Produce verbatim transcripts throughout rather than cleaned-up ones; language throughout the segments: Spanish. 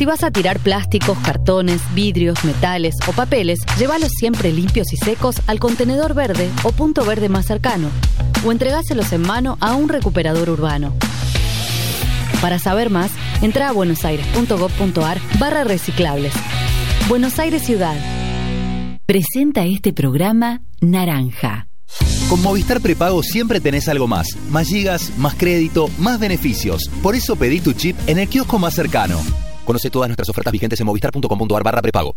Si vas a tirar plásticos, cartones, vidrios, metales o papeles, llévalos siempre limpios y secos al contenedor verde o punto verde más cercano, o entregáselos en mano a un recuperador urbano. Para saber más, entra a buenosaires.gov.ar barra reciclables. Buenos Aires Ciudad. Presenta este programa Naranja. Con Movistar Prepago siempre tenés algo más. Más gigas, más crédito, más beneficios. Por eso pedí tu chip en el kiosco más cercano. Conoce todas nuestras ofertas vigentes en movistar.com.ar barra prepago.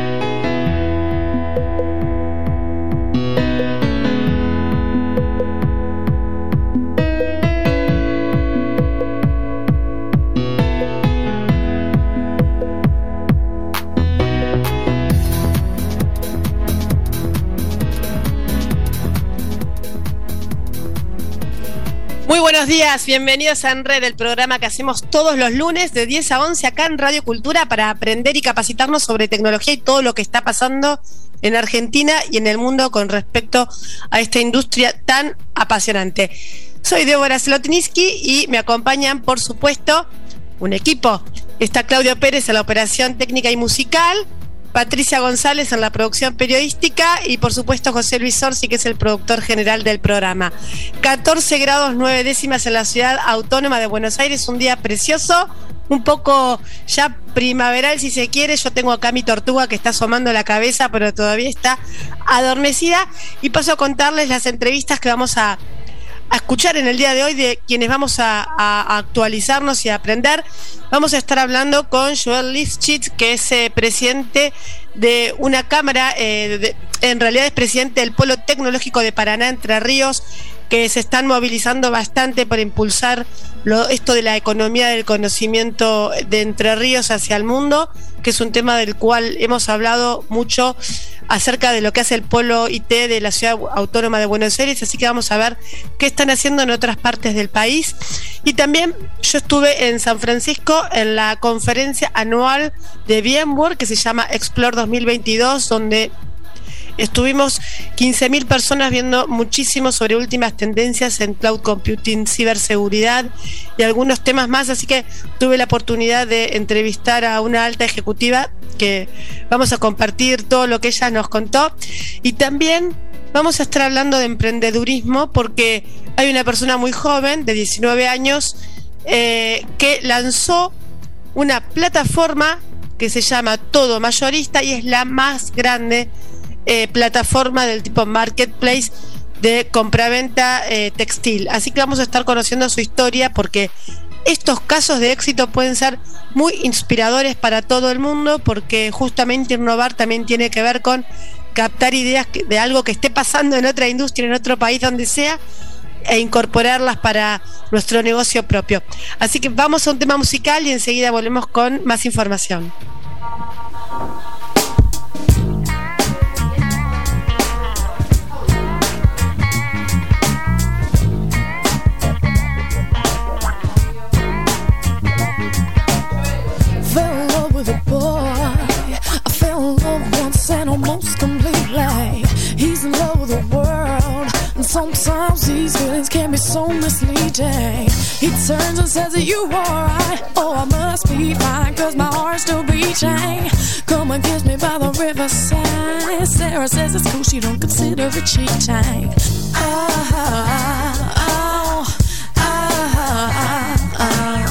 Muy buenos días, bienvenidos a En Red, el programa que hacemos todos los lunes de diez a once acá en Radio Cultura para aprender y capacitarnos sobre tecnología y todo lo que está pasando en Argentina y en el mundo con respecto a esta industria tan apasionante. Soy Débora Slotniski y me acompañan, por supuesto, un equipo. Está Claudio Pérez en la operación técnica y musical, Patricia González en la producción periodística y por supuesto José Luis Orsi, que es el productor general del programa. catorce grados nueve décimas en la ciudad autónoma de Buenos Aires, un día precioso, un poco ya primaveral si se quiere. Yo tengo acá mi tortuga que está asomando la cabeza, pero todavía está adormecida, y paso a contarles las entrevistas que vamos a a escuchar en el día de hoy, de quienes vamos a, a, a actualizarnos y a aprender. Vamos a estar hablando con Joel Lifshitz, que es eh, presidente de una cámara, eh, de, en realidad es presidente del Polo Tecnológico de Paraná, Entre Ríos, que se están movilizando bastante para impulsar lo, esto de la economía del conocimiento de Entre Ríos hacia el mundo, que es un tema del cual hemos hablado mucho acerca de lo que hace el Polo I T de la Ciudad Autónoma de Buenos Aires, así que vamos a ver qué están haciendo en otras partes del país. Y también yo estuve en San Francisco en la conferencia anual de VMworld que se llama Explore dos mil veintidós, donde estuvimos quince mil personas viendo muchísimo sobre últimas tendencias en cloud computing, ciberseguridad y algunos temas más, así que tuve la oportunidad de entrevistar a una alta ejecutiva que vamos a compartir todo lo que ella nos contó. Y también vamos a estar hablando de emprendedurismo, porque hay una persona muy joven de diecinueve años eh, que lanzó una plataforma que se llama Todo Mayorista y es la más grande Eh, plataforma del tipo marketplace de compraventa eh, textil. Así que vamos a estar conociendo su historia, porque estos casos de éxito pueden ser muy inspiradores para todo el mundo, porque justamente innovar también tiene que ver con captar ideas de algo que esté pasando en otra industria, en otro país, donde sea, e incorporarlas para nuestro negocio propio. Así que vamos a un tema musical y enseguida volvemos con más información. And almost completely, he's in love with the world, and sometimes these feelings can be so misleading. He turns and says, are you alright? Oh, I must be fine, cause my heart's still beating. Come and kiss me by the riverside. Sarah says it's cool, she don't consider it cheating. Oh, oh, oh, oh, oh.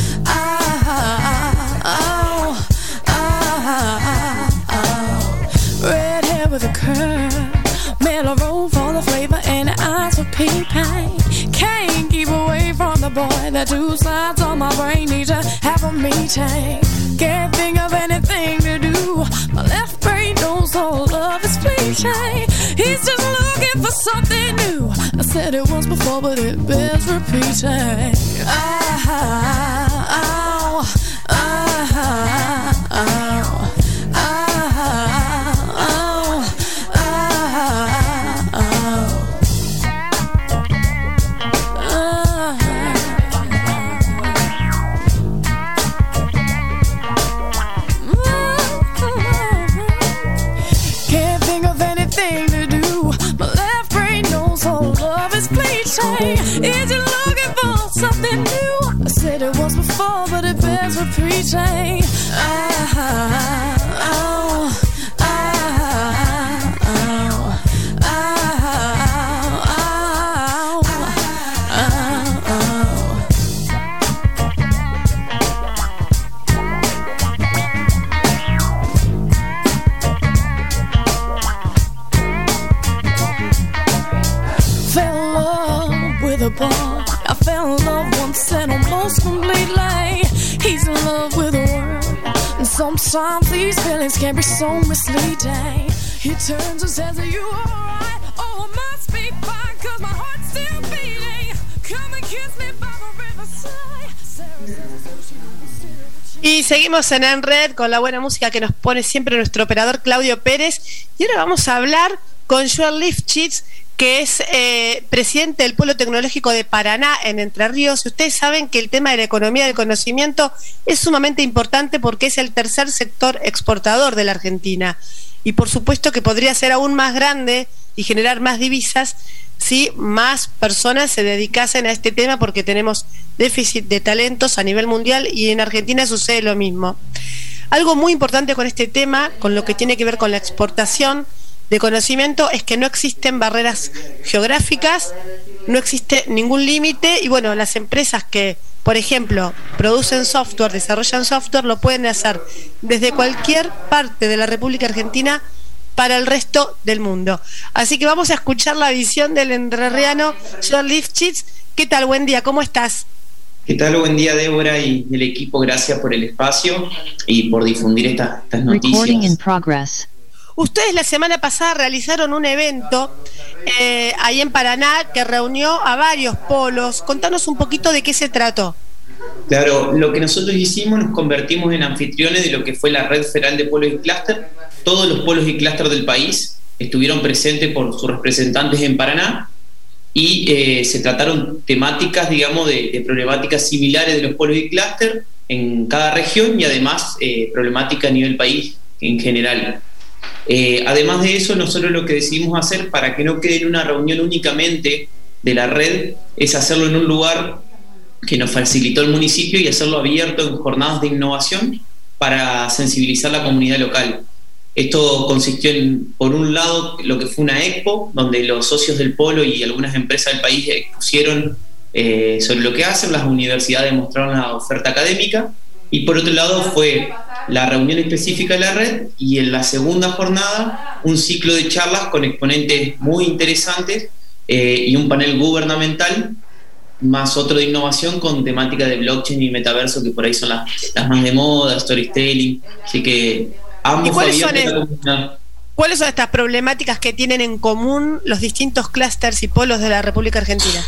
With a curve, mellow roll for the flavor and the eyes of pink pain. Can't keep away from the boy. The two sides on my brain need to have a meeting. Can't think of anything to do. My left brain knows all love is fleeting. He's just looking for something new. I said it once before, but it bears repeating. Oh, oh, oh, oh, oh. Is you looking for something new? I said it once before, but it bears repeating. meeting. Oh, oh, oh, oh, oh, oh. Fell in love with a boy. I fell in love once and almost completely. He's in love with the world, and sometimes these feelings can be so misleading. He turns and says, are you alright? Oh, I must be fine, cause my heart's still beating. Come and kiss me by the riverside. Sarah says she don't consider the Y seguimos en En Red con la buena música que nos pone siempre nuestro operador Claudio Pérez. Y ahora vamos a hablar con Joel Lifchitz, que es eh, presidente del Polo Tecnológico de Paraná en Entre Ríos. Y ustedes saben que el tema de la economía del conocimiento es sumamente importante porque es el tercer sector exportador de la Argentina. Y por supuesto que podría ser aún más grande y generar más divisas si más personas se dedicasen a este tema, porque tenemos déficit de talentos a nivel mundial y en Argentina sucede lo mismo. Algo muy importante con este tema, con lo que tiene que ver con la exportación de conocimiento, es que no existen barreras geográficas, no existe ningún límite y bueno, las empresas que, por ejemplo, producen software, desarrollan software, lo pueden hacer desde cualquier parte de la República Argentina para el resto del mundo. Así que vamos a escuchar la visión del entrerriano Joel Lifchitz. ¿Qué tal? Buen día, ¿cómo estás? ¿Qué tal? Buen día, Débora y el equipo. Gracias por el espacio y por difundir estas, estas noticias. Ustedes la semana pasada realizaron un evento eh, ahí en Paraná que reunió a varios polos. Contanos un poquito de qué se trató. Claro, lo que nosotros hicimos, nos convertimos en anfitriones de lo que fue la Red Federal de Polos y Clúster. Todos los polos y clúster del país estuvieron presentes por sus representantes en Paraná y eh, se trataron temáticas, digamos, de, de problemáticas similares de los polos y clúster en cada región y además eh, problemática a nivel país en general. Eh, además de eso, nosotros lo que decidimos hacer para que no quede en una reunión únicamente de la red es hacerlo en un lugar que nos facilitó el municipio y hacerlo abierto en jornadas de innovación para sensibilizar a la comunidad local. Esto consistió en, por un lado, lo que fue una expo, donde los socios del polo y algunas empresas del país expusieron eh, sobre lo que hacen, las universidades mostraron la oferta académica, y por otro lado fue la reunión específica de la red y en la segunda jornada un ciclo de charlas con exponentes muy interesantes eh, y un panel gubernamental más otro de innovación con temática de blockchain y metaverso, que por ahí son las, las más de moda, storytelling, así que ambos. ¿Y cuáles son, el, cuáles son estas problemáticas que tienen en común los distintos clústeres y polos de la República Argentina?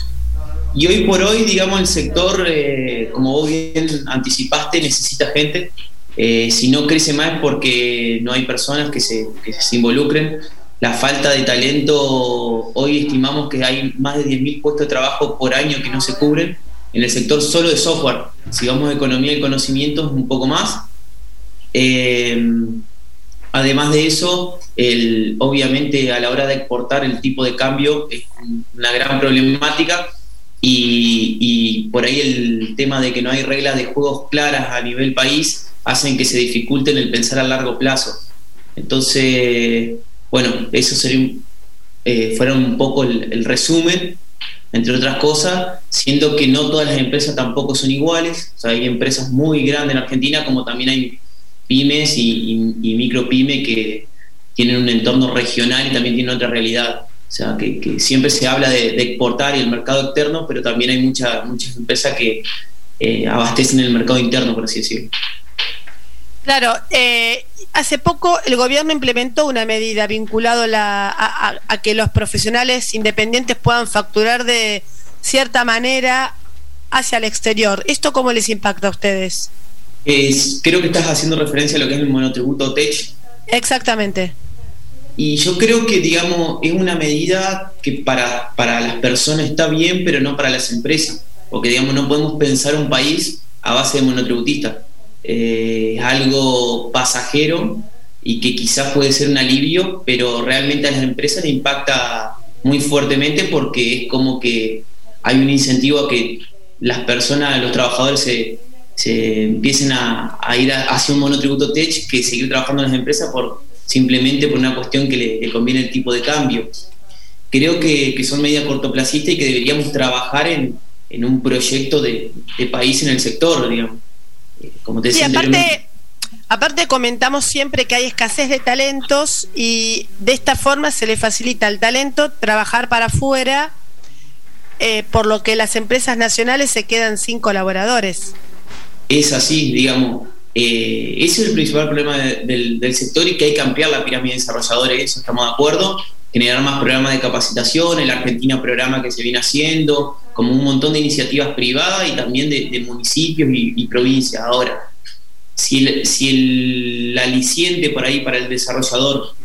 Y hoy por hoy, digamos, el sector, eh, como vos bien anticipaste, necesita gente. Eh, si no crece más es porque no hay personas que se, que se involucren. La falta de talento, hoy estimamos que hay más de diez mil puestos de trabajo por año que no se cubren en el sector solo de software. Si vamos a economía y conocimientos, un poco más. Eh, además de eso, el, obviamente a la hora de exportar el tipo de cambio es una gran problemática. Y, y por ahí el tema de que no hay reglas de juegos claras a nivel país hacen que se dificulten el pensar a largo plazo. Entonces, bueno, eso sería eh, fuera un poco el, el resumen, entre otras cosas, siendo que no todas las empresas tampoco son iguales. O sea, hay empresas muy grandes en Argentina, como también hay pymes y, y, y micropyme que tienen un entorno regional y también tienen otra realidad. O sea, que, que siempre se habla de, de exportar y el mercado externo, pero también hay mucha, muchas empresas que eh, abastecen el mercado interno, por así decirlo. Claro, eh, hace poco el gobierno implementó una medida vinculada a, a, a que los profesionales independientes puedan facturar de cierta manera hacia el exterior. ¿Esto cómo les impacta a ustedes? Es, creo que estás haciendo referencia a lo que es el monotributo T E C H. Exactamente. Y yo creo que, digamos, es una medida que para, para las personas está bien, pero no para las empresas. Porque, digamos, no podemos pensar un país a base de monotributistas. Eh, es algo pasajero y que quizás puede ser un alivio, pero realmente a las empresas le impacta muy fuertemente porque es como que hay un incentivo a que las personas, los trabajadores se, se empiecen a, a ir a, hacia un monotributo tech que seguir trabajando en las empresas por simplemente por una cuestión que le, le conviene el tipo de cambio. Creo que, que son medidas cortoplacistas y que deberíamos trabajar en, en un proyecto de, de país en el sector, digamos. Como te decía, sí, aparte, aparte comentamos siempre que hay escasez de talentos y de esta forma se le facilita al talento trabajar para afuera, eh, por lo que las empresas nacionales se quedan sin colaboradores. Es así, digamos. Eh, ese es el principal problema de, del, del sector y que hay que ampliar la pirámide de desarrolladores, eso estamos de acuerdo. Generar más programas de capacitación, el Argentina programa que se viene haciendo, como un montón de iniciativas privadas y también de, de municipios y, y provincias. Ahora, si el, si el aliciente por ahí para el desarrollador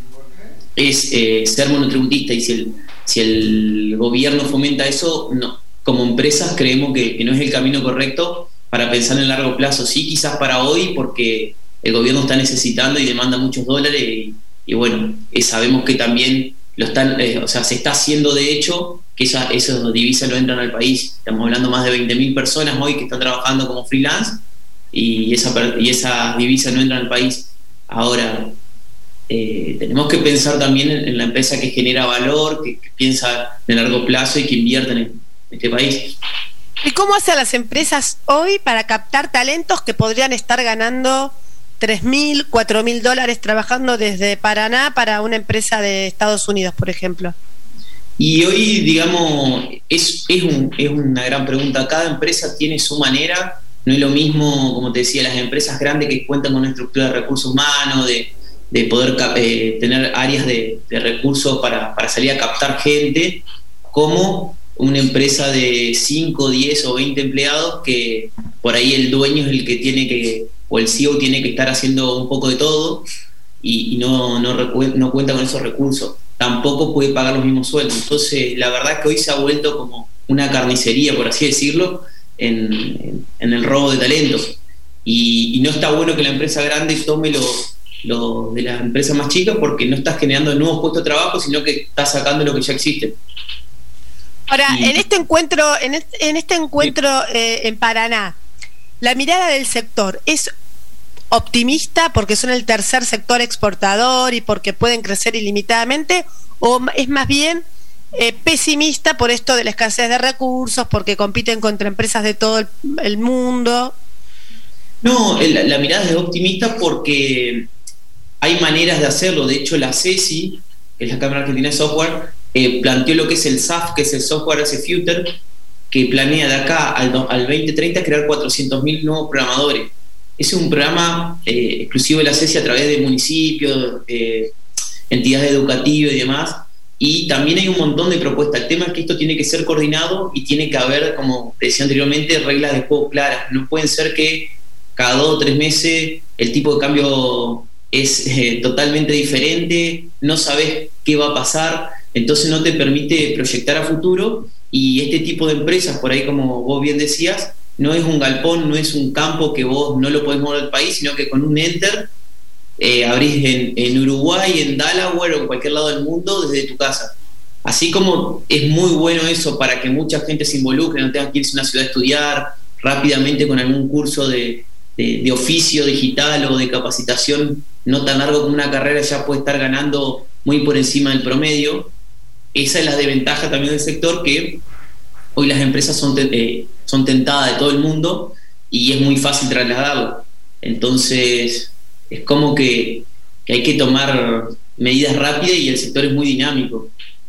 es eh, ser monotributista y si el, si el gobierno fomenta eso, no. Como empresas creemos que, que no es el camino correcto para pensar en largo plazo. Sí, quizás para hoy, porque el gobierno está necesitando y demanda muchos dólares y, y bueno, eh, sabemos que también lo están, eh, o sea, se está haciendo de hecho que esa, esas divisas no entran al país. Estamos hablando más de veinte mil personas hoy que están trabajando como freelance y esa, y esas divisas no entran al país. Ahora, eh, tenemos que pensar también en, en la empresa que genera valor, que, que piensa de largo plazo y que invierte en, en este país. ¿Y cómo hacen las empresas hoy para captar talentos que podrían estar ganando tres mil, cuatro mil dólares trabajando desde Paraná para una empresa de Estados Unidos, por ejemplo? Y hoy, digamos, es, es, un, es una gran pregunta. Cada empresa tiene su manera. No es lo mismo, como te decía, las empresas grandes que cuentan con una estructura de recursos humanos, de, de poder eh, tener áreas de, de recursos para, para salir a captar gente, como una empresa de cinco, diez o veinte empleados que por ahí el dueño es el que tiene que, o el C E O tiene que estar haciendo un poco de todo y, y no, no, recu- no cuenta con esos recursos. Tampoco puede pagar los mismos sueldos. Entonces, la verdad es que hoy se ha vuelto como una carnicería, por así decirlo, en, en, en el robo de talentos. Y, y no está bueno que la empresa grande tome lo, lo de las empresas más chicas porque no estás generando nuevos puestos de trabajo, sino que estás sacando lo que ya existe. Ahora, en este encuentro, en este, en este encuentro eh, en Paraná, la mirada del sector es optimista porque son el tercer sector exportador y porque pueden crecer ilimitadamente, o es más bien eh, pesimista por esto de la escasez de recursos, porque compiten contra empresas de todo el, el mundo. No, la, la mirada es optimista porque hay maneras de hacerlo. De hecho, la C E S I, que es la Cámara Argentina de Software, Eh, planteó lo que es el S A F, que es el Software as a Future, que planea de acá al, al veinte treinta crear cuatrocientos mil nuevos programadores. Es un programa eh, exclusivo de la C E S I a través de municipios, eh, entidades educativas y demás, y también hay un montón de propuestas. El tema es que esto tiene que ser coordinado y tiene que haber, como decía anteriormente, reglas de juego claras. No pueden ser que cada dos o tres meses el tipo de cambio es eh, totalmente diferente, no sabes qué va a pasar, entonces no te permite proyectar a futuro. Y este tipo de empresas, por ahí como vos bien decías, no es un galpón, no es un campo que vos no lo podés mover al país, sino que con un enter eh, abrís en, en Uruguay, en Delaware o en cualquier lado del mundo desde tu casa. Así como es muy bueno eso para que mucha gente se involucre, no tengas que irse a una ciudad a estudiar rápidamente con algún curso de, de, de oficio digital o de capacitación no tan largo como una carrera, ya puede estar ganando muy por encima del promedio. Esa es la desventaja también del sector, que hoy las empresas son, eh, son tentadas de todo el mundo y es muy fácil trasladarlo. Entonces es como que, que hay que tomar medidas rápidas y el sector es muy dinámico.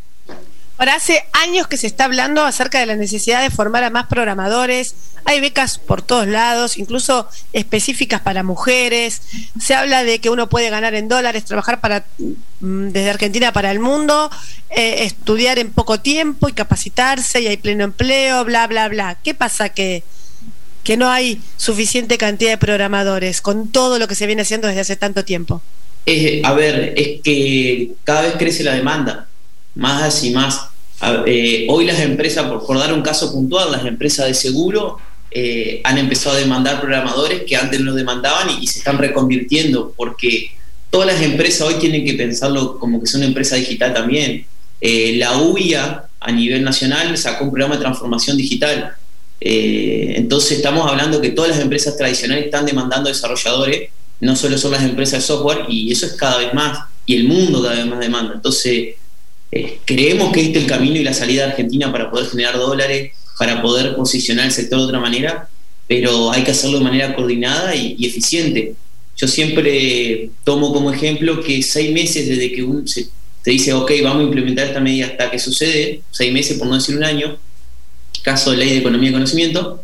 Ahora, hace años que se está hablando acerca de la necesidad de formar a más programadores. Hay becas por todos lados, incluso específicas para mujeres. Se habla de que uno puede ganar en dólares, trabajar para desde Argentina para el mundo, eh, estudiar en poco tiempo y capacitarse, y hay pleno empleo, bla, bla, bla. ¿Qué pasa? Que, que no hay suficiente cantidad de programadores con todo lo que se viene haciendo desde hace tanto tiempo. Eh, a ver, es que cada vez crece la demanda, más y más. Eh, hoy las empresas, por, por dar un caso puntual, las empresas de seguro eh, han empezado a demandar programadores que antes no demandaban y, y se están reconvirtiendo, porque todas las empresas hoy tienen que pensarlo como que son una empresa digital también. Eh, la U I A a nivel nacional sacó un programa de transformación digital Eh, entonces estamos hablando que todas las empresas tradicionales están demandando desarrolladores, no solo son las empresas de software, y eso es cada vez más, y el mundo cada vez más demanda. Entonces eh, creemos que este es el camino y la salida de Argentina para poder generar dólares, para poder posicionar el sector de otra manera, pero hay que hacerlo de manera coordinada y, y eficiente. Yo siempre tomo como ejemplo que seis meses desde que un, se, te dice, ok, vamos a implementar esta medida hasta que sucede, seis meses por no decir un año, caso de ley de economía y conocimiento,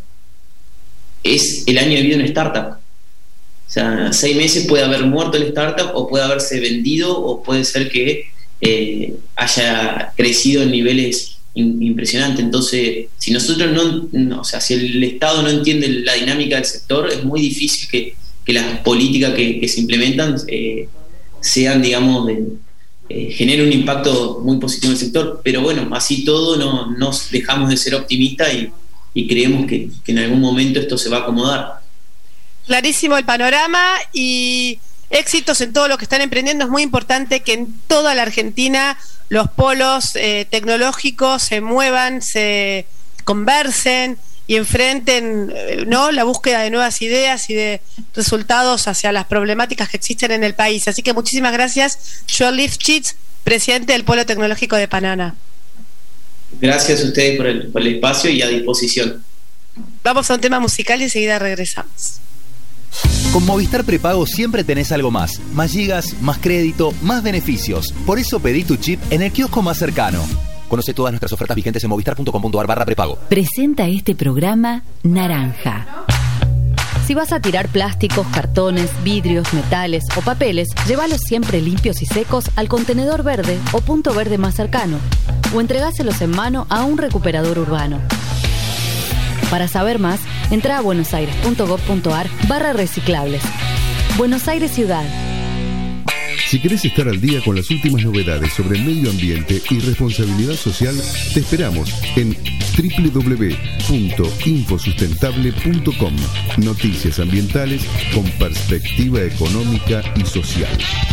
es el año de vida de una startup. O sea, seis meses puede haber muerto el startup, o puede haberse vendido, o puede ser que eh, haya crecido en niveles in, impresionantes. Entonces, si nosotros no, no, o sea, si el Estado no entiende la dinámica del sector, es muy difícil que, que las políticas que, que se implementan eh, sean, digamos, de, eh, generen un impacto muy positivo en el sector. Pero bueno, así todo no nos dejamos de ser optimistas y, y creemos que, que en algún momento esto se va a acomodar. Clarísimo el panorama y éxitos en todo lo que están emprendiendo. Es muy importante que en toda la Argentina los polos eh, tecnológicos se muevan, se conversen y enfrenten eh, ¿no? la búsqueda de nuevas ideas y de resultados hacia las problemáticas que existen en el país. Así que muchísimas gracias, Joel Lifshitz, presidente del Polo Tecnológico de Panana. Gracias a ustedes por el, por el espacio y a disposición. Vamos a un tema musical y enseguida regresamos. Con Movistar Prepago siempre tenés algo más. Más gigas, más crédito, más beneficios. Por eso pedí tu chip en el kiosco más cercano. Conoce todas nuestras ofertas vigentes en movistar punto com punto ar barra prepago. Presenta este programa Naranja. Si vas a tirar plásticos, cartones, vidrios, metales o papeles, llévalos siempre limpios y secos al contenedor verde o punto verde más cercano, o entregáselos en mano a un recuperador urbano. Para saber más, entra a buenosaires punto gob punto ar barra reciclables. Buenos Aires Ciudad. Si querés estar al día con las últimas novedades sobre el medio ambiente y responsabilidad social, te esperamos en doble u doble u doble u punto infosustentable punto com. Noticias ambientales con perspectiva económica y social.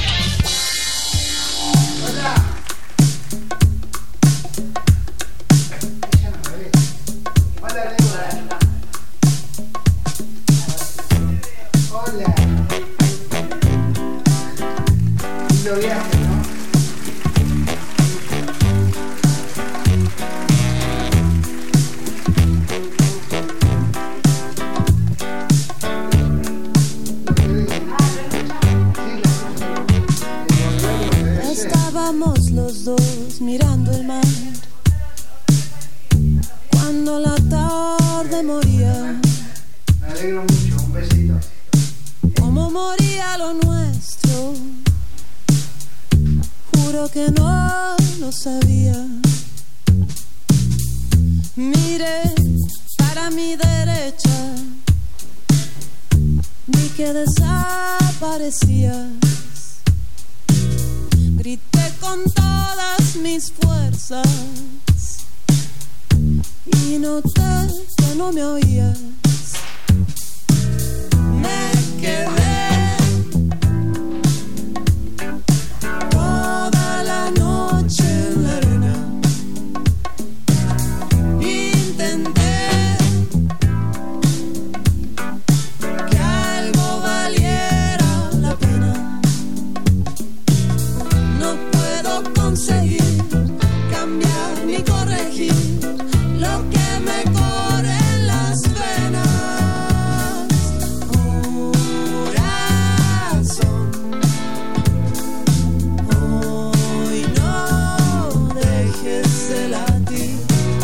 Estábamos los dos mirando el mar cuando la tarde moría. Me alegro mucho, un besito. Como moría lo nuestro, juro que no lo sabía. Miré para mi derecha, vi que desaparecías. Grité con todas mis fuerzas y noté que no me oías. Me quedé toda la noche en la arena. Intenté que algo valiera la pena. No puedo conseguir cambiar ni corregir lo que me corre en las venas. Corazón, hoy no dejes de latir.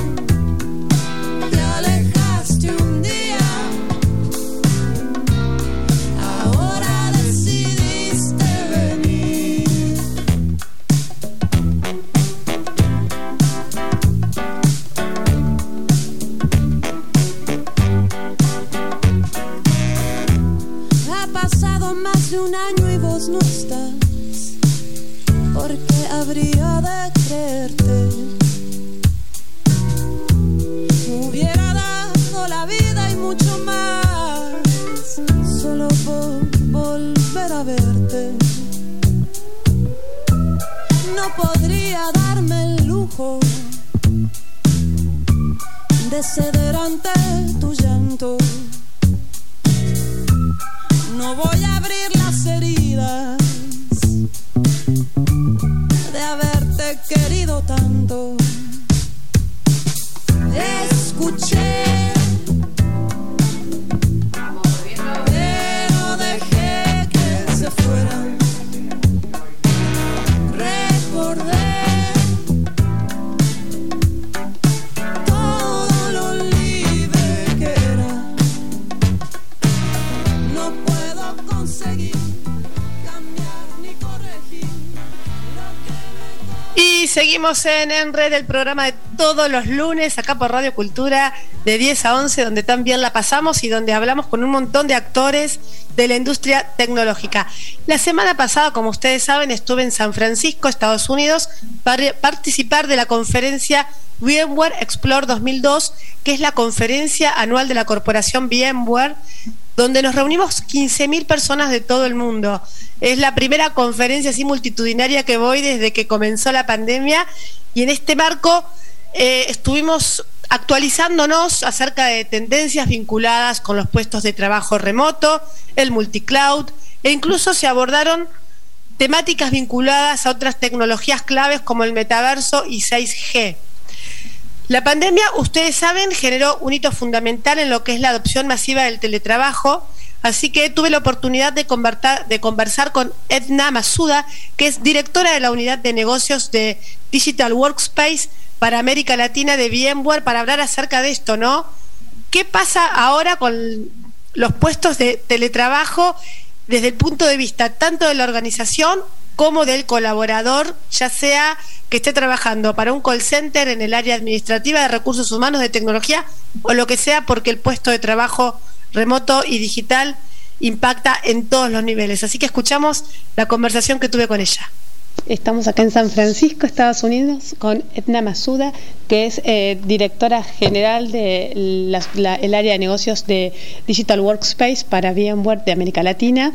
Te alejaste un día, ahora decidiste venir. Ha pasado más de un año y vos no estás. ¿Por qué habría de creerte? Hubiera dado la vida y mucho más solo por volver a verte. No podría darme el lujo de de ceder ante tu llanto. No voy a abrir las heridas de haberte querido tanto. Escuché, pero dejé que se fuera. Recordé todo lo libre que era. No puedo conseguir cambiar ni corregir lo que me... Y seguimos en En Red, el programa de todos los lunes acá por Radio Cultura de diez a once, donde también la pasamos y donde hablamos con un montón de actores de la industria tecnológica. La semana pasada, como ustedes saben, estuve en San Francisco, Estados Unidos, para participar de la conferencia VMware Explore dos mil dos, que es la conferencia anual de la corporación VMware, donde nos reunimos quince mil personas de todo el mundo. Es la primera conferencia así multitudinaria que voy desde que comenzó la pandemia, y en este marco eh, estuvimos actualizándonos acerca de tendencias vinculadas con los puestos de trabajo remoto, el multicloud, e incluso se abordaron temáticas vinculadas a otras tecnologías claves como el metaverso y seis G. La pandemia, ustedes saben, generó un hito fundamental en lo que es la adopción masiva del teletrabajo, así que tuve la oportunidad de conversar, de conversar con Edna Masuda, que es directora de la unidad de negocios de Digital Workspace para América Latina de VMware, para hablar acerca de esto, ¿no? ¿Qué pasa ahora con los puestos de teletrabajo desde el punto de vista tanto de la organización como del colaborador, ya sea que esté trabajando para un call center en el área administrativa de recursos humanos, de tecnología, o lo que sea, porque el puesto de trabajo remoto y digital impacta en todos los niveles? Así que escuchamos la conversación que tuve con ella. Estamos acá en San Francisco, Estados Unidos, con Edna Masuda, que es eh, directora general de la, la, el área de negocios de Digital Workspace para VMware de América Latina.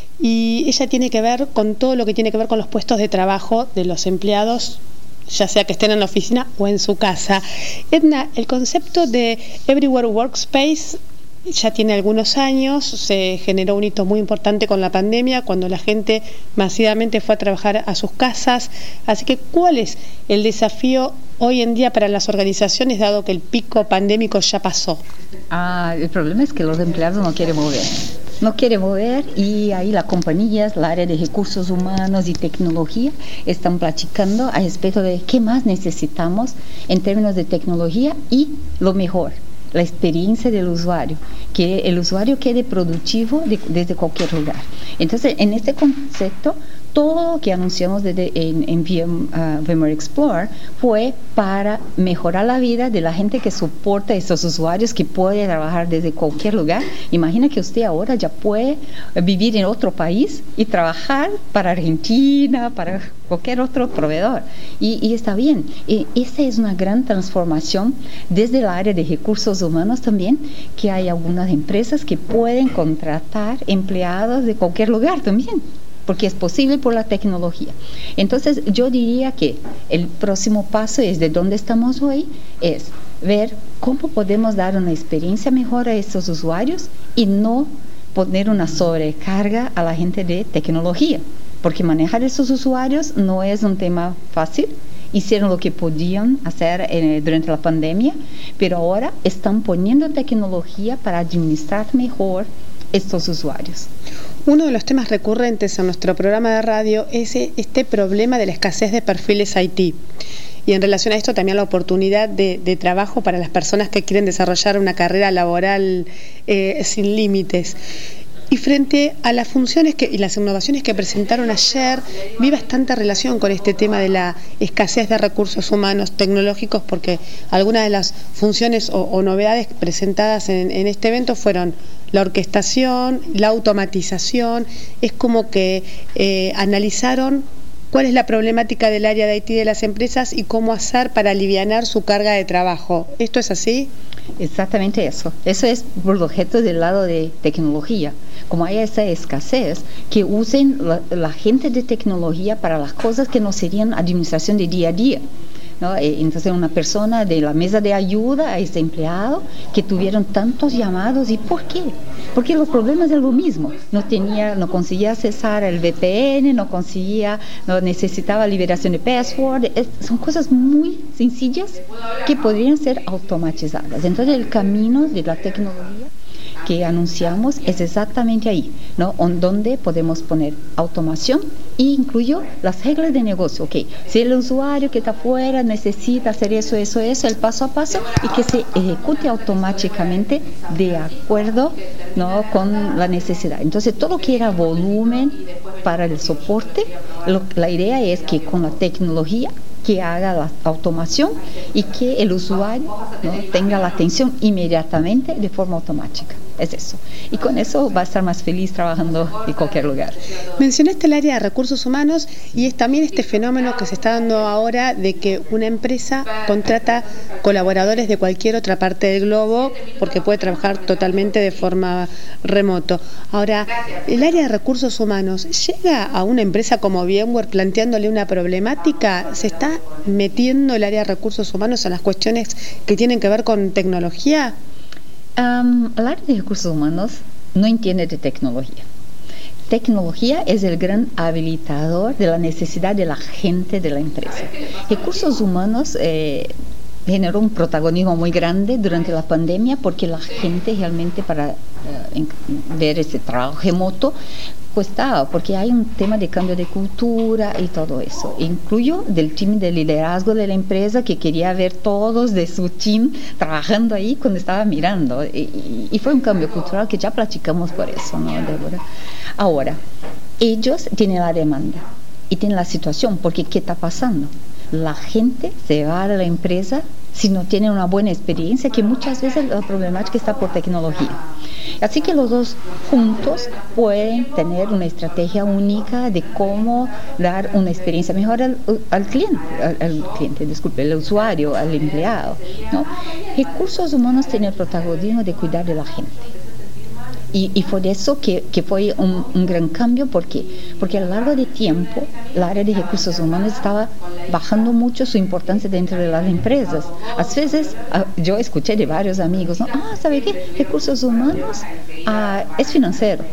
Y ella tiene que ver con todo lo que tiene que ver con los puestos de trabajo de los empleados, ya sea que estén en la oficina o en su casa. Edna, el concepto de Everywhere Workspace ya tiene algunos años, se generó un hito muy importante con la pandemia, cuando la gente masivamente fue a trabajar a sus casas. Así que, ¿cuál es el desafío hoy en día para las organizaciones, dado que el pico pandémico ya pasó? Ah, el problema es que los empleados no quieren mover. No quieren mover, y ahí las compañías, la área de recursos humanos y tecnología están platicando a respecto de qué más necesitamos en términos de tecnología y lo mejor, la experiencia del usuario, que el usuario quede productivo de, desde cualquier lugar. Entonces, en este concepto, todo lo que anunciamos desde, en, en V M, uh, VMware Explore fue para mejorar la vida de la gente que soporta a estos usuarios, que puede trabajar desde cualquier lugar. Imagina que usted ahora ya puede vivir en otro país y trabajar para Argentina, para cualquier otro proveedor. Y, y está bien. Y esta es una gran transformación desde el área de recursos humanos también, que hay algunas empresas que pueden contratar empleados de cualquier lugar también, porque es posible por la tecnología. Entonces, yo diría que el próximo paso es de donde estamos hoy, es ver cómo podemos dar una experiencia mejor a estos usuarios y no poner una sobrecarga a la gente de tecnología, porque manejar estos usuarios no es un tema fácil. Hicieron lo que podían hacer eh, durante la pandemia, pero ahora están poniendo tecnología para administrar mejor estos usuarios. Uno de los temas recurrentes en nuestro programa de radio es este problema de la escasez de perfiles I T. Y en relación a esto también la oportunidad de, de trabajo para las personas que quieren desarrollar una carrera laboral eh, sin límites. Y frente a las funciones que, y las innovaciones que presentaron ayer, vi bastante relación con este tema de la escasez de recursos humanos tecnológicos, porque algunas de las funciones o, o novedades presentadas en, en este evento fueron la orquestación, la automatización. Es como que eh, analizaron cuál es la problemática del área de I T de las empresas y cómo hacer para alivianar su carga de trabajo. ¿Esto es así? Exactamente eso. Eso es por objeto del lado de tecnología. Como hay esa escasez, que usen la, la gente de tecnología para las cosas que no serían administración de día a día. ¿no? Entonces una persona de la mesa de ayuda a ese empleado que tuvieron tantos llamados. ¿Y por qué? Porque los problemas eran lo mismo. No tenía, no conseguía accesar el V P N, no conseguía, no necesitaba liberación de password. Es, son cosas muy sencillas que podrían ser automatizadas. Entonces el camino de la tecnología que anunciamos es exactamente ahí, ¿no? Donde podemos poner automación e incluyo las reglas de negocio. Okay. Si el usuario que está afuera necesita hacer eso, eso, eso, el paso a paso, y que se ejecute automáticamente de acuerdo, ¿no? Con la necesidad. Entonces todo que era volumen para el soporte, lo, la idea es que con la tecnología que haga la automación y que el usuario, ¿no? tenga la atención inmediatamente de forma automática. Es eso. Y con eso va a estar más feliz trabajando en cualquier lugar. Mencionaste el área de recursos humanos y es también este fenómeno que se está dando ahora de que una empresa contrata colaboradores de cualquier otra parte del globo porque puede trabajar totalmente de forma remoto. Ahora, el área de recursos humanos llega a una empresa como VMware planteándole una problemática. ¿Se está metiendo el área de recursos humanos en las cuestiones que tienen que ver con tecnología? Um, el área de recursos humanos no entiende de tecnología. Tecnología es el gran habilitador de la necesidad de la gente de la empresa. Recursos humanos eh, generó un protagonismo muy grande durante la pandemia porque la gente realmente para uh, en, ver ese trabajo remoto costaba, porque hay un tema de cambio de cultura y todo eso. Incluyo del team de liderazgo de la empresa que quería ver todos de su team trabajando ahí cuando estaba mirando. Y, y, y fue un cambio cultural que ya platicamos por eso, ¿no, Débora? Ahora, ellos tienen la demanda y tienen la situación, porque ¿qué está pasando? La gente se va a la empresa si no tienen una buena experiencia, que muchas veces la problemática está por tecnología. Así que los dos juntos pueden tener una estrategia única de cómo dar una experiencia mejor al, al cliente, al, al cliente, disculpe, al usuario, al empleado, ¿no? Recursos humanos tienen el protagonismo de cuidar de la gente. Y, y fue eso que, que fue un, un gran cambio. ¿Por qué? Porque a lo largo de tiempo el área de recursos humanos estaba bajando mucho su importancia dentro de las empresas. A veces yo escuché de varios amigos, ¿no? Ah, ¿sabe qué? Recursos humanos ah, es financiero.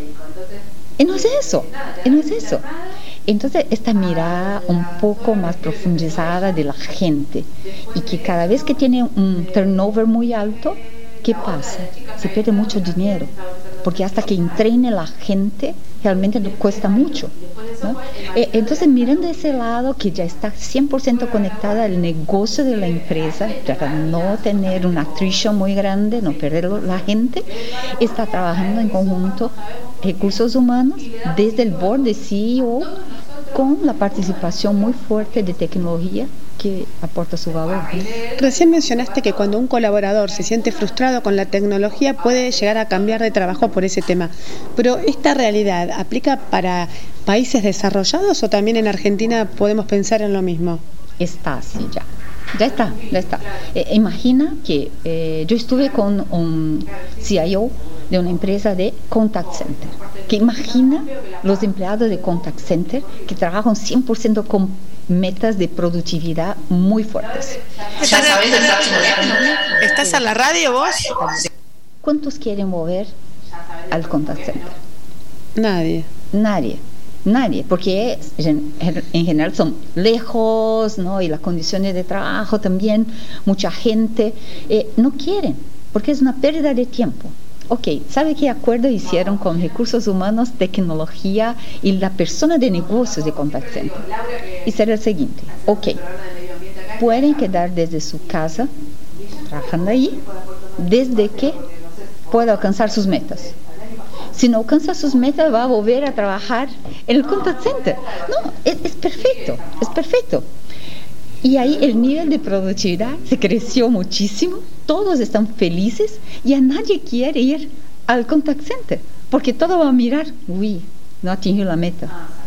Y no es eso, y no es eso. Entonces, esta mirada un poco más profundizada de la gente y que cada vez que tiene un turnover muy alto, ¿qué pasa? Se pierde mucho dinero, porque hasta que entrene la gente realmente cuesta mucho, ¿no? Entonces, mirando ese lado que ya está cien por ciento conectada al negocio de la empresa, para no tener una attrition muy grande, no perder la gente, está trabajando en conjunto recursos humanos desde el board de C E O con la participación muy fuerte de tecnología que aporta su valor, ¿no? Recién mencionaste que cuando un colaborador se siente frustrado con la tecnología puede llegar a cambiar de trabajo por ese tema. Pero ¿esta realidad aplica para países desarrollados o también en Argentina podemos pensar en lo mismo? Está así ya. Ya está, ya está. Eh, imagina que eh, yo estuve con un C I O de una empresa de contact center, que imagina los empleados de contact center que trabajan cien por ciento con metas de productividad muy fuertes. Ya sabes el próximo día. ¿Estás en la radio vos? ¿Cuántos quieren mover al contact center? Nadie. Nadie. Nadie, porque en general son lejos, ¿no? Y las condiciones de trabajo también, mucha gente eh, no quieren, porque es una pérdida de tiempo. Ok, ¿sabe qué acuerdo hicieron con recursos humanos, tecnología y la persona de negocios de contact center? Hicieron el siguiente, ok, pueden quedar desde su casa, trabajando ahí, desde que pueda alcanzar sus metas. Si no alcanza sus metas, va a volver a trabajar en el contact center. No, es, es perfecto, es perfecto. Y ahí el nivel de productividad se creció muchísimo, todos están felices y a nadie quiere ir al contact center, porque todo va a mirar, uy, no atingió la meta.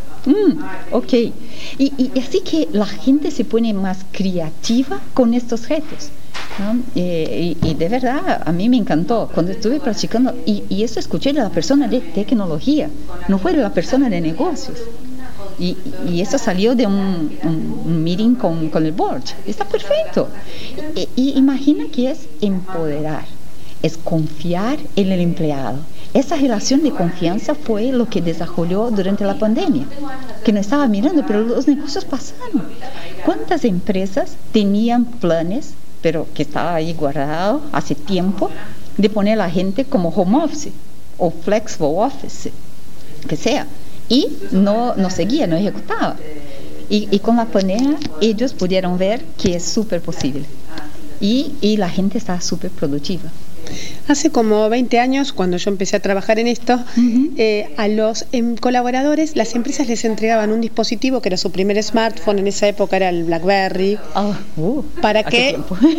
Mm, ok. Y, y, y así que la gente se pone más creativa con estos retos, ¿no? Eh, y, y de verdad a mí me encantó cuando estuve practicando, y, y eso escuché de la persona de tecnología, no fue de la persona de negocios. Y, y eso salió de un, un, un meeting con, con el board. Está perfecto. Y, y imagina que es empoderar, es confiar en el empleado. Esa relación de confianza fue lo que desarrolló durante la pandemia, que no estaba mirando, pero los negocios pasaron. ¿Cuántas empresas tenían planes, pero que estaba ahí guardado hace tiempo, de poner a la gente como home office o flexible office, que sea? Y no, no seguía, no ejecutaba. Y, y con la pandemia ellos pudieron ver que es súper posible. Y, y la gente está súper productiva. Hace como veinte años, cuando yo empecé a trabajar en esto, uh-huh. eh, a los em, colaboradores, las empresas les entregaban un dispositivo que era su primer smartphone, en esa época era el BlackBerry, oh, uh, para que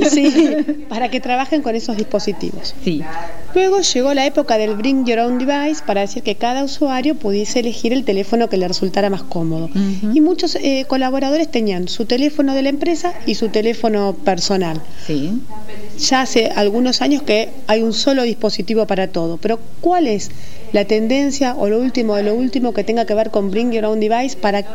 sí, para que trabajen con esos dispositivos. Sí. Luego llegó la época del Bring Your Own Device, para decir que cada usuario pudiese elegir el teléfono que le resultara más cómodo. Uh-huh. Y muchos eh, colaboradores tenían su teléfono de la empresa y su teléfono personal. Sí. Ya hace algunos años que hay un solo dispositivo para todo, pero ¿cuál es la tendencia o lo último de lo último que tenga que ver con Bring Your Own Device? Para,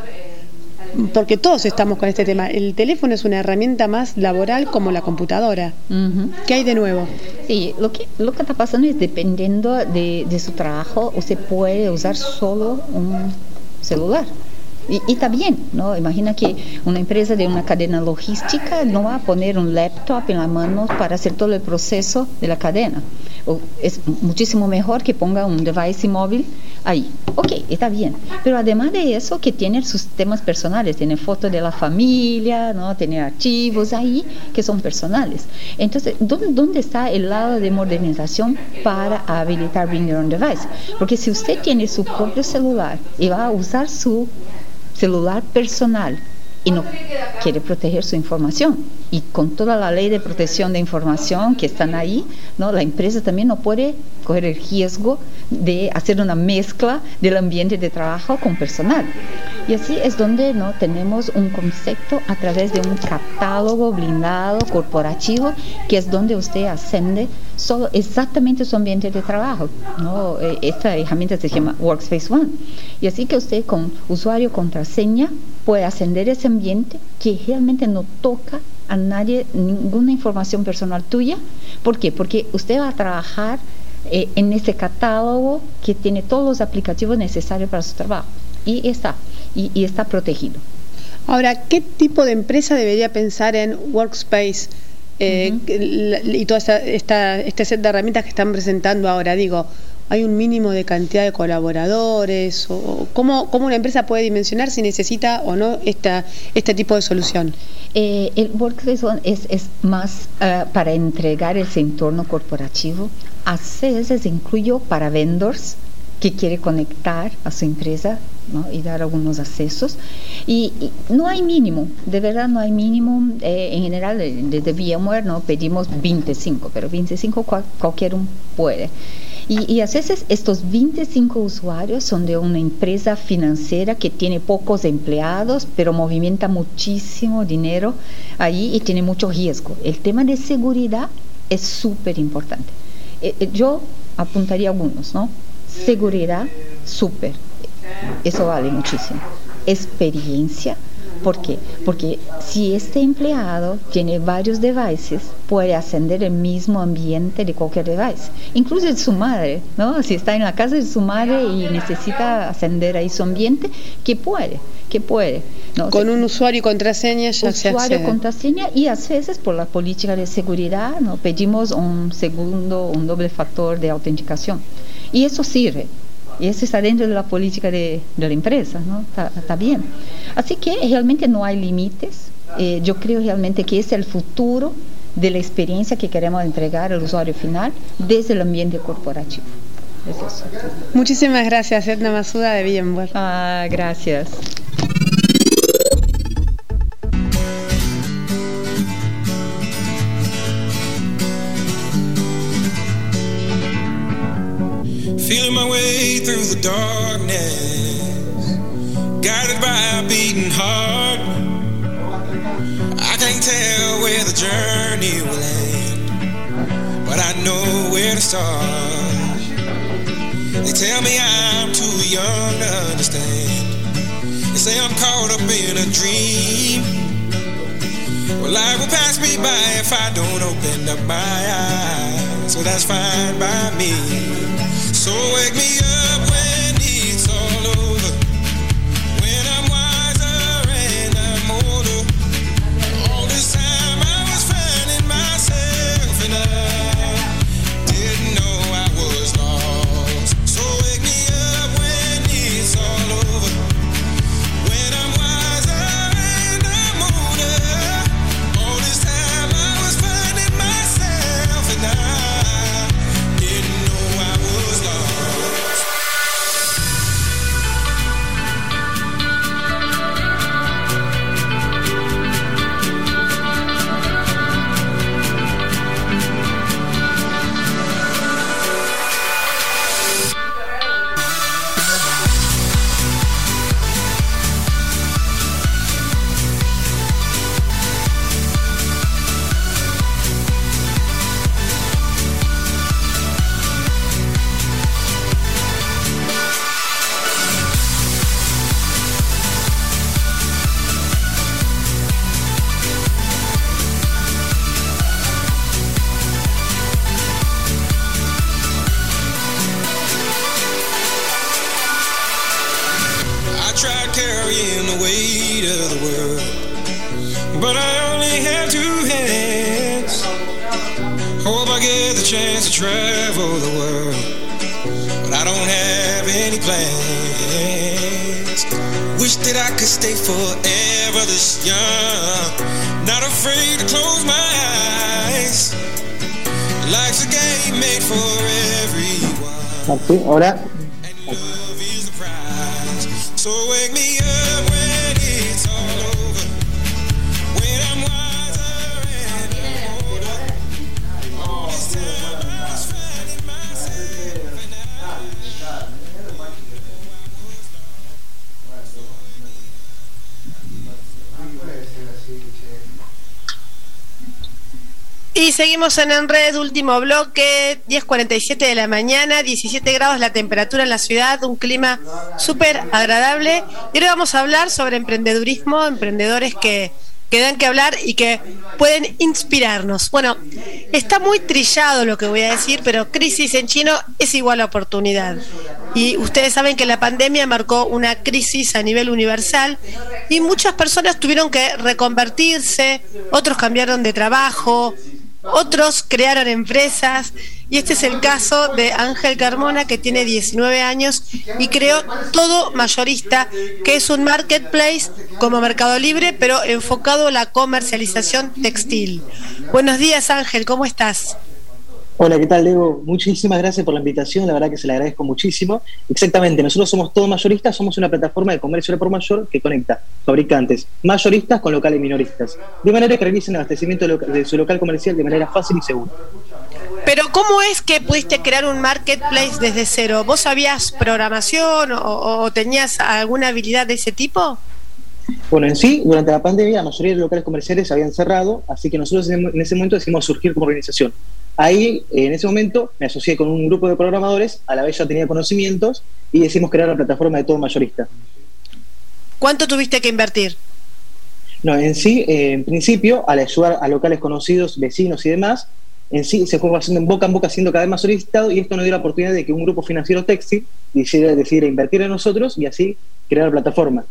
porque todos estamos con este tema. El teléfono es una herramienta más laboral como la computadora. Uh-huh. ¿Qué hay de nuevo? Sí, lo que, lo que está pasando es, dependiendo de, de su trabajo, usted puede usar solo un celular. Y, y está bien, ¿no? Imagina que una empresa de una cadena logística no va a poner un laptop en la mano para hacer todo el proceso de la cadena. O es muchísimo mejor que ponga un device móvil ahí. Ok, está bien. Pero además de eso, que tiene sus temas personales, tiene fotos de la familia, ¿no? Tiene archivos ahí que son personales. Entonces, ¿dónde, dónde está el lado de modernización para habilitar Bring Your Own Device? Porque si usted tiene su propio celular y va a usar su celular personal y no quiere proteger su información, y con toda la ley de protección de información que están ahí, ¿no? La empresa también no puede coger el riesgo de hacer una mezcla del ambiente de trabajo con personal. Y así es donde, ¿no?, tenemos un concepto a través de un catálogo blindado corporativo, que es donde usted asciende solo exactamente su ambiente de trabajo, ¿no? Esta herramienta se llama Workspace ONE. Y así que usted con usuario contraseña puede ascender ese ambiente que realmente no toca a nadie ninguna información personal tuya. ¿Por qué? Porque usted va a trabajar eh, en ese catálogo que tiene todos los aplicativos necesarios para su trabajo. Y está, y, y está protegido. Ahora, ¿qué tipo de empresa debería pensar en Workspace eh, uh-huh. y toda esta, esta, este set de herramientas que están presentando ahora? Digo, ¿hay un mínimo de cantidad de colaboradores? O ¿cómo, cómo una empresa puede dimensionar si necesita o no esta, este tipo de solución? Eh, el Workspace ONE es, es más uh, para entregar ese entorno corporativo. A veces incluyo para vendors que quiere conectar a su empresa, ¿no?, y dar algunos accesos. Y, y no hay mínimo, de verdad no hay mínimo. Eh, en general, desde VMware no pedimos veinticinco, pero veinticinco cual, cualquier uno puede. Y, y a veces estos veinticinco usuarios son de una empresa financiera que tiene pocos empleados, pero movimenta muchísimo dinero ahí y tiene mucho riesgo. El tema de seguridad es súper importante. Eh, yo apuntaría a algunos, ¿no? Seguridad, súper. Eso vale muchísimo. Experiencia. ¿Por qué? Porque si este empleado tiene varios devices, puede ascender el mismo ambiente de cualquier device, incluso de su madre, ¿no? Si está en la casa de su madre y necesita ascender ahí su ambiente, que puede, que puede, ¿no? Con un usuario y contraseña ya se accede. Usuario, contraseña, y a veces por la política de seguridad, ¿no?, pedimos un segundo, un doble factor de autenticación, y eso sirve. Y eso está dentro de la política de, de la empresa, ¿no? Está, está bien. Así que realmente no hay límites. Eh, yo creo realmente que es el futuro de la experiencia que queremos entregar al usuario final desde el ambiente corporativo. Es eso. Muchísimas gracias, Edna Masuda de VMware. Ah, gracias. Feeling my way through the darkness, guided by a beating heart. I can't tell where the journey will end, but I know where to start. They tell me I'm too young to understand. They They say I'm caught up in a dream. Well, life will pass me by if I don't open up my eyes. So that's fine by me. So wake me up when it's all over, when I'm wiser and I'm older. All this time I was finding myself and I didn't know I was lost. So wake me up when it's all over, when I'm wiser and I'm older. All this time I was finding myself and I didn't know I was lost. I tried carrying the weight of the world, but I only have two hands. Hope I get the chance to travel the world, but I don't have any plans. Wish that I could stay forever this young, not afraid to close my eyes. Life's a game made for everyone. Okay, ahora. So wake me up when it's all over, when I'm wiser and I'm older. All this time I was finding myself and I Y seguimos en Enred, último bloque, diez cuarenta y siete de la mañana, diecisiete grados la temperatura en la ciudad, un clima súper agradable. Y ahora vamos a hablar sobre emprendedurismo, emprendedores que, que dan que hablar y que pueden inspirarnos. Bueno, está muy trillado lo que voy a decir, pero crisis en chino es igual a oportunidad. Y ustedes saben que la pandemia marcó una crisis a nivel universal y muchas personas tuvieron que reconvertirse, otros cambiaron de trabajo, otros crearon empresas, y este es el caso de Ángel Carmona, que tiene diecinueve años y creó Todo Mayorista, que es un marketplace como Mercado Libre, pero enfocado a la comercialización textil. Buenos días, Ángel, ¿cómo estás? Hola, ¿qué tal, Leo? Muchísimas gracias por la invitación, la verdad que se la agradezco muchísimo. Exactamente, nosotros somos Todo Mayorista, somos una plataforma de comercio al por mayor que conecta fabricantes mayoristas con locales minoristas, de manera que realicen el abastecimiento de su local comercial de manera fácil y segura. Pero ¿cómo es que pudiste crear un marketplace desde cero? ¿Vos sabías programación o, o tenías alguna habilidad de ese tipo? Bueno, en sí, durante la pandemia la mayoría de los locales comerciales se habían cerrado, así que nosotros en ese momento decidimos surgir como organización. Ahí, en ese momento, me asocié con un grupo de programadores, a la vez ya tenía conocimientos, y decidimos crear la plataforma de Todo Mayorista. ¿Cuánto tuviste que invertir? No, en sí, eh, en principio, al ayudar a locales conocidos, vecinos y demás, en sí se fue haciendo en boca en boca, siendo cada vez más solicitado, y esto nos dio la oportunidad de que un grupo financiero textil decidiera, decidiera invertir en nosotros y así crear la plataforma.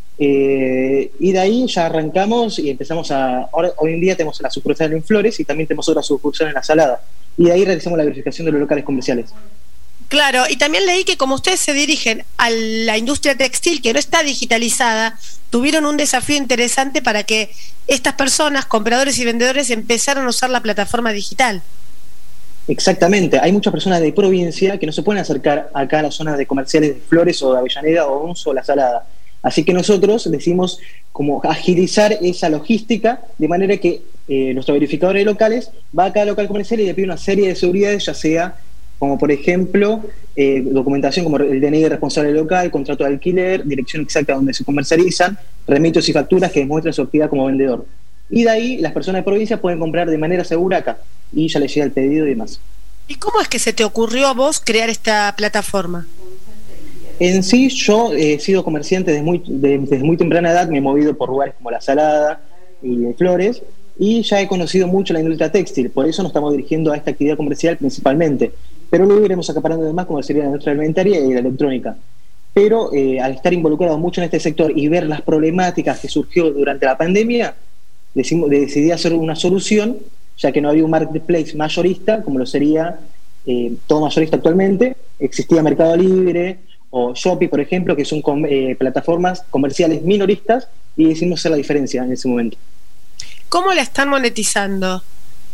Eh, y de ahí ya arrancamos y empezamos a... Ahora, hoy en día tenemos la sucursal en Flores y también tenemos otra sucursal en La Salada. Y de ahí realizamos la verificación de los locales comerciales. Claro, y también leí que como ustedes se dirigen a la industria textil, que no está digitalizada, tuvieron un desafío interesante para que estas personas, compradores y vendedores, empezaran a usar la plataforma digital. Exactamente, hay muchas personas de provincia que no se pueden acercar acá a las zonas de comerciales de Flores o de Avellaneda o Once o La Salada. Así que nosotros decidimos como agilizar esa logística de manera que eh, nuestro verificador de locales va a cada local comercial y le pide una serie de seguridades, ya sea como por ejemplo eh, documentación como el D N I del responsable local, contrato de alquiler, dirección exacta donde se comercializan, remitos y facturas que demuestran su actividad como vendedor. Y de ahí las personas de provincia pueden comprar de manera segura acá y ya les llega el pedido y demás. ¿Y cómo es que se te ocurrió a vos crear esta plataforma? En sí, yo he sido comerciante desde muy, de, desde muy temprana edad, me he movido por lugares como La Salada y de Flores, y ya he conocido mucho la industria textil, por eso nos estamos dirigiendo a esta actividad comercial principalmente, pero luego iremos acaparando además como sería la industria alimentaria y la electrónica. Pero eh, al estar involucrado mucho en este sector y ver las problemáticas que surgió durante la pandemia, decimos, decidí hacer una solución, ya que no había un marketplace mayorista, como lo sería eh, todo mayorista actualmente. Existía Mercado Libre o Shopee, por ejemplo, que son com eh, plataformas comerciales minoristas, y decidimos hacer la diferencia en ese momento. ¿Cómo la están monetizando?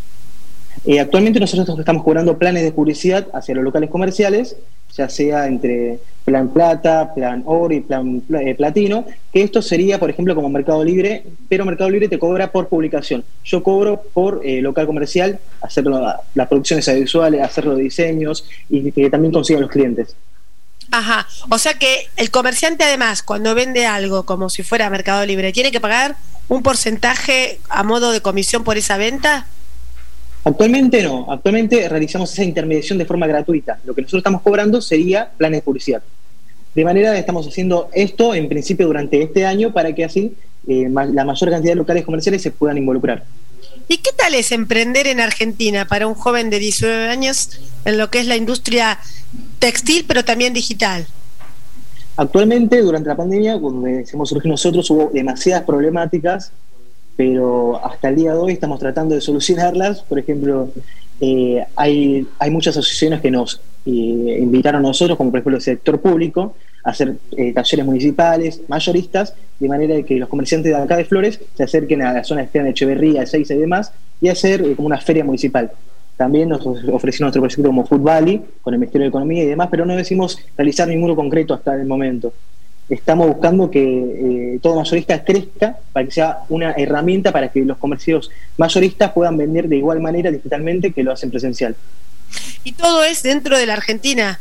Eh, actualmente nosotros estamos cobrando planes de publicidad hacia los locales comerciales, ya sea entre plan plata, plan oro y plan eh, platino, que esto sería, por ejemplo, como Mercado Libre, pero Mercado Libre te cobra por publicación. Yo cobro por eh, local comercial, hacer las producciones audiovisuales, hacer los diseños y que también consigan los clientes. Ajá, o sea que el comerciante además, cuando vende algo como si fuera Mercado Libre, ¿tiene que pagar un porcentaje a modo de comisión por esa venta? Actualmente no, actualmente realizamos esa intermediación de forma gratuita. Lo que nosotros estamos cobrando sería planes de publicidad. De manera que estamos haciendo esto en principio durante este año para que así eh, la mayor cantidad de locales comerciales se puedan involucrar. ¿Y qué tal es emprender en Argentina para un joven de diecinueve años en lo que es la industria textil, pero también digital? Actualmente, durante la pandemia, cuando hemos surgido nosotros, hubo demasiadas problemáticas, pero hasta el día de hoy estamos tratando de solucionarlas. Por ejemplo, eh, hay, hay muchas asociaciones que nos eh, invitaron a nosotros, como por ejemplo el sector público, a hacer eh, talleres municipales, mayoristas, de manera de que los comerciantes de acá de Flores se acerquen a la zona de Esteban Echeverría, Ezeiza y demás, y hacer eh, como una feria municipal. También nos ofrecieron otro proyecto como Food Valley, con el Ministerio de Economía y demás, pero no decimos realizar ninguno concreto hasta el momento. Estamos buscando que eh, todo mayorista crezca para que sea una herramienta para que los comercios mayoristas puedan vender de igual manera digitalmente que lo hacen presencial. ¿Y todo es dentro de la Argentina?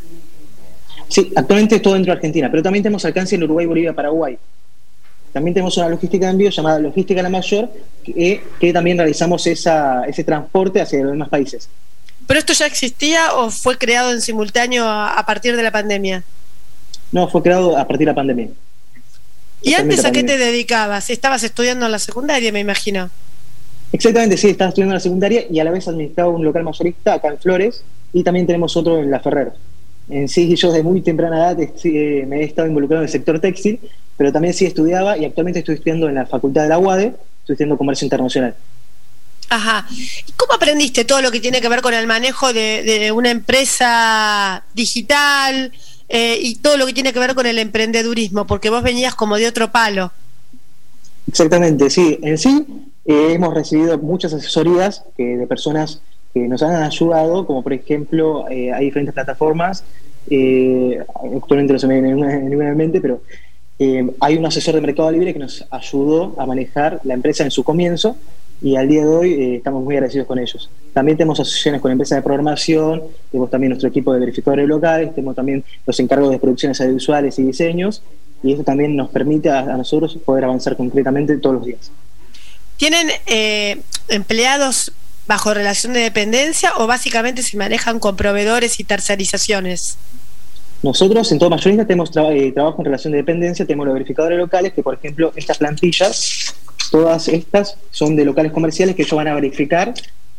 Sí, actualmente es todo dentro de Argentina, pero también tenemos alcance en Uruguay, Bolivia, Paraguay. También tenemos una logística de envío llamada Logística La Mayor, que, que también realizamos esa, ese transporte hacia los demás países. ¿Pero esto ya existía o fue creado en simultáneo a, a partir de la pandemia? No, fue creado a partir de la pandemia. ¿Y antes a qué te dedicabas? Estabas estudiando en la secundaria, me imagino. Exactamente, sí, estaba estudiando en la secundaria y a la vez administraba un local mayorista acá en Flores, y también tenemos otro en La Ferrer. En sí, yo desde muy temprana edad eh, me he estado involucrado en el sector textil, pero también sí estudiaba, y actualmente estoy estudiando en la Facultad de la U A D E, estoy estudiando Comercio Internacional. Ajá. ¿Y cómo aprendiste todo lo que tiene que ver con el manejo de, de una empresa digital eh, y todo lo que tiene que ver con el emprendedurismo? Porque vos venías como de otro palo. Exactamente, sí. En sí eh, hemos recibido muchas asesorías que, de personas que nos han ayudado, como por ejemplo eh, hay diferentes plataformas, eh, actualmente no se me viene ninguna en mente, pero eh, hay un asesor de Mercado Libre que nos ayudó a manejar la empresa en su comienzo, y al día de hoy eh, estamos muy agradecidos con ellos. También tenemos asociaciones con empresas de programación, tenemos también nuestro equipo de verificadores locales, tenemos también los encargos de producciones audiovisuales y diseños, y eso también nos permite a, a nosotros poder avanzar concretamente todos los días. ¿Tienen eh, empleados bajo relación de dependencia o básicamente se manejan con proveedores y tercerizaciones? Nosotros en todo mayorista tenemos tra eh, trabajo en relación de dependencia, tenemos los verificadores locales, que por ejemplo estas plantillas, todas estas son de locales comerciales que ellos van a verificar,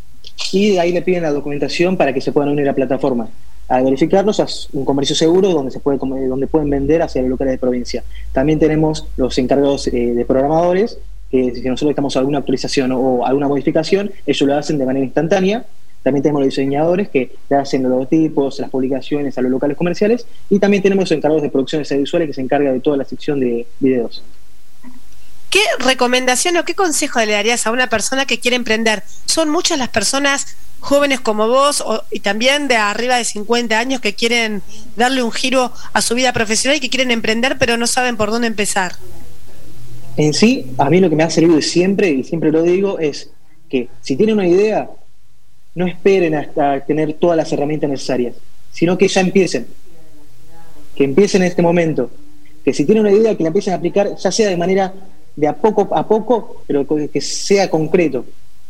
y de ahí le piden la documentación para que se puedan unir a la plataforma. Al verificarlos es un comercio seguro donde se puede donde pueden vender hacia los locales de provincia. También tenemos los encargados eh, de programadores, que si nosotros estamos alguna actualización o alguna modificación, ellos lo hacen de manera instantánea. También tenemos los diseñadores que le hacen los logotipos, las publicaciones a los locales comerciales, y también tenemos los encargados de producciones audiovisuales que se encarga de toda la sección de videos. ¿Qué recomendación o qué consejo le darías a una persona que quiere emprender? Son muchas las personas jóvenes como vos o, y también de arriba de cincuenta años que quieren darle un giro a su vida profesional y que quieren emprender pero no saben por dónde empezar. En sí, a mí lo que me ha servido siempre, y siempre lo digo, es que si tienen una idea, no esperen hasta tener todas las herramientas necesarias, sino que ya empiecen. Que empiecen en este momento. Que si tienen una idea, que la empiecen a aplicar, ya sea de manera de a poco a poco, pero que sea concreto.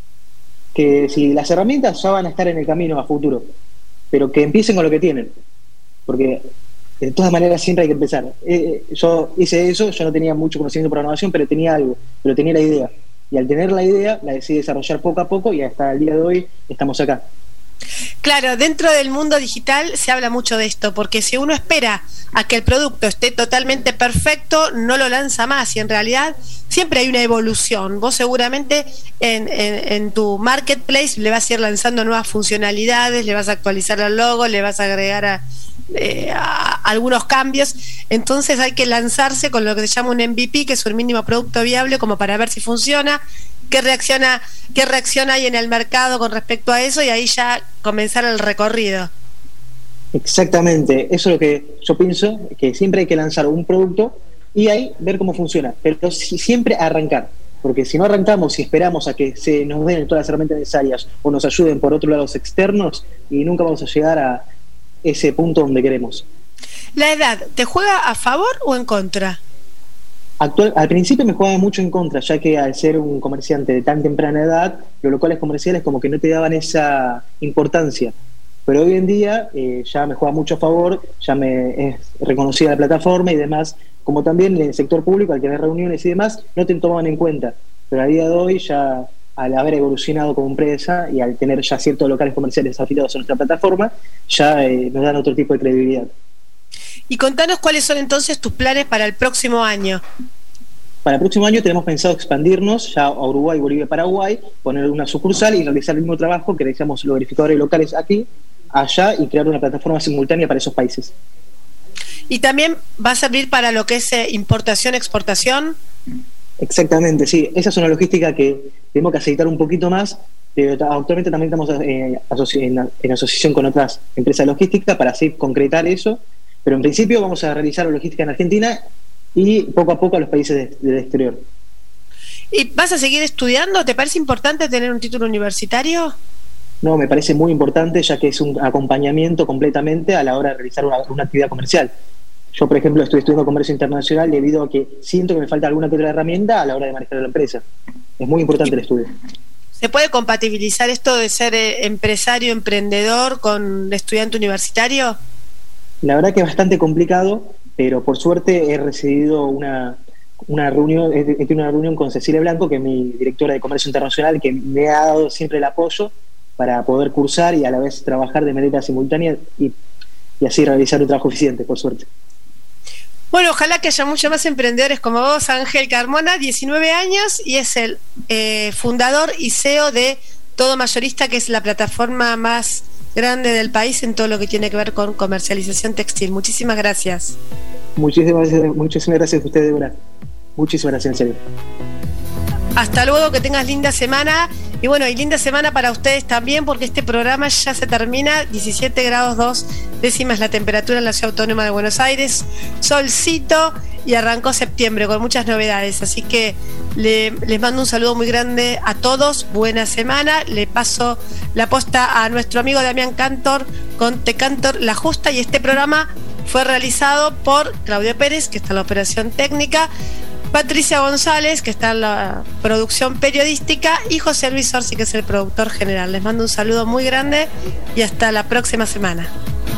Que si las herramientas ya van a estar en el camino a futuro, pero que empiecen con lo que tienen. Porque de todas maneras siempre hay que empezar. Eh, yo hice eso, yo no tenía mucho conocimiento de programación, pero tenía algo, pero tenía la idea. Y al tener la idea, la decidí desarrollar poco a poco y hasta el día de hoy estamos acá. Claro, dentro del mundo digital se habla mucho de esto, porque si uno espera a que el producto esté totalmente perfecto, no lo lanza más, y en realidad siempre hay una evolución. Vos seguramente en, en, en tu marketplace le vas a ir lanzando nuevas funcionalidades, le vas a actualizar el logo, le vas a agregar a, eh, a algunos cambios, entonces hay que lanzarse con lo que se llama un M V P, que es un mínimo producto viable, como para ver si funciona, qué reacciona, qué reacción hay en el mercado con respecto a eso, y ahí ya comenzar el recorrido. Exactamente, eso es lo que yo pienso, que siempre hay que lanzar un producto y ahí ver cómo funciona, pero si, siempre arrancar, porque si no arrancamos y esperamos a que se nos den todas las herramientas necesarias o nos ayuden por otros lados externos, y nunca vamos a llegar a ese punto donde queremos. ¿La edad te juega a favor o en contra? Actual, al principio me jugaba mucho en contra, ya que al ser un comerciante de tan temprana edad, los locales comerciales como que no te daban esa importancia. Pero hoy en día eh, ya me juega mucho a favor, ya me es reconocida la plataforma y demás, como también en el sector público, al tener reuniones y demás, no te tomaban en cuenta. Pero a día de hoy, ya al haber evolucionado como empresa y al tener ya ciertos locales comerciales afiliados a nuestra plataforma, ya eh, nos dan otro tipo de credibilidad. Y contanos cuáles son entonces tus planes para el próximo año. Para el próximo año tenemos pensado expandirnos ya a Uruguay, Bolivia, Paraguay, poner una sucursal y realizar el mismo trabajo que realizamos los verificadores locales aquí, allá, y crear una plataforma simultánea para esos países. ¿Y también va a servir para lo que es eh, importación-exportación? Exactamente, sí. Esa es una logística que tenemos que aceitar un poquito más, pero actualmente también estamos eh, asoci en, en asociación con otras empresas de logística para así concretar eso, pero en principio vamos a realizar la logística en Argentina y poco a poco a los países de, del exterior. ¿Y vas a seguir estudiando? ¿Te parece importante tener un título universitario? No, me parece muy importante, ya que es un acompañamiento completamente a la hora de realizar una, una actividad comercial. Yo, por ejemplo, estoy estudiando comercio internacional debido a que siento que me falta alguna que otra herramienta a la hora de manejar la empresa. Es muy importante el estudio. ¿Se puede compatibilizar esto de ser eh, empresario, emprendedor con estudiante universitario? La verdad que es bastante complicado, pero por suerte he recibido una, una reunión, he tenido una reunión con Cecilia Blanco, que es mi directora de comercio internacional, que me ha dado siempre el apoyo para poder cursar y a la vez trabajar de manera simultánea y, y así realizar un trabajo eficiente, por suerte. Bueno, ojalá que haya muchos más emprendedores como vos. Ángel Carmona, diecinueve años, y es el eh, fundador y C E O de Todo Mayorista, que es la plataforma más grande del país en todo lo que tiene que ver con comercialización textil. Muchísimas gracias. Muchísimas, muchísimas gracias a ustedes, Débora. Muchísimas gracias, en serio. Hasta luego, que tengas linda semana. Y bueno, y linda semana para ustedes también, porque este programa ya se termina. diecisiete grados dos décimas la temperatura en la Ciudad Autónoma de Buenos Aires. Solcito, y arrancó septiembre con muchas novedades. Así que le, les mando un saludo muy grande a todos. Buena semana. Le paso la posta a nuestro amigo Damián Cantor con Te Cantor La Justa. Y este programa fue realizado por Claudio Pérez, que está en la operación técnica, Patricia González, que está en la producción periodística, y José Luis Orsi, que es el productor general. Les mando un saludo muy grande y hasta la próxima semana.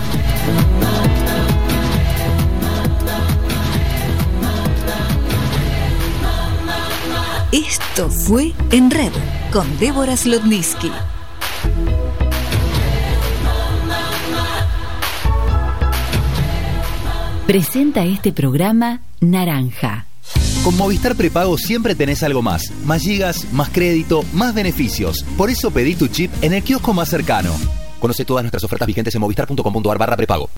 Esto fue En Red con Débora Slotniski. Presenta este programa Naranja. Con Movistar Prepago siempre tenés algo más. Más gigas, más crédito, más beneficios. Por eso pedí tu chip en el kiosco más cercano. Conoce todas nuestras ofertas vigentes en movistar punto com punto ar barra prepago.